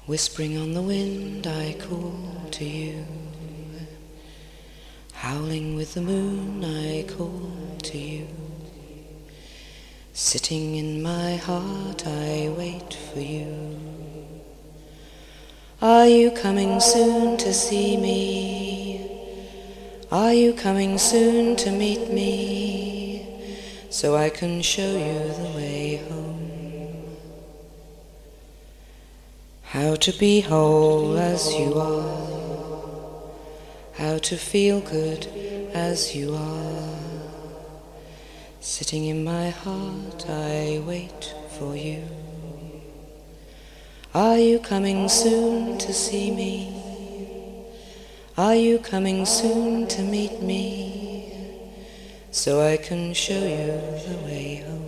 Whispering on the wind, I call to you. Howling with the moon, I call to you. Sitting in my heart, I wait for you. Are you coming soon to see me? Are you coming soon to meet me? So I can show you the way home. How to be whole as you are, how to feel good as you are. Sitting in my heart, I wait for you. Are you coming soon to see me? Are you coming soon to meet me? So I can show you the way home.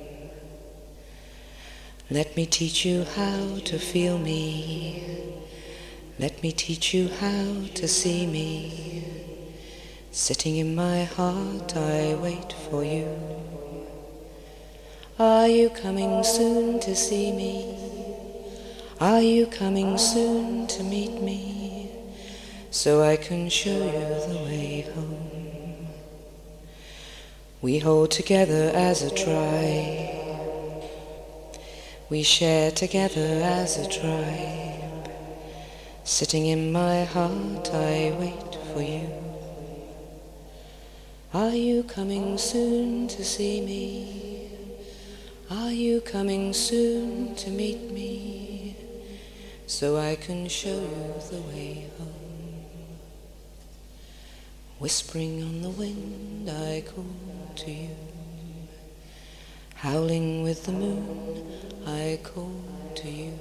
Let me teach you how to feel me. Let me teach you how to see me. Sitting in my heart, I wait for you. Are you coming soon to see me? Are you coming soon to meet me? So I can show you the way home. We hold together as a tribe. We share together as a tribe. Sitting in my heart, I wait for you. Are you coming soon to see me? Are you coming soon to meet me? So I can show you the way home. Whispering on the wind, I call to you. Howling with the moon, I call to you.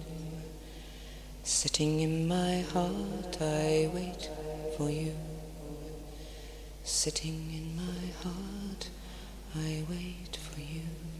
Sitting in my heart, I wait for you. Sitting in my heart, I wait for you.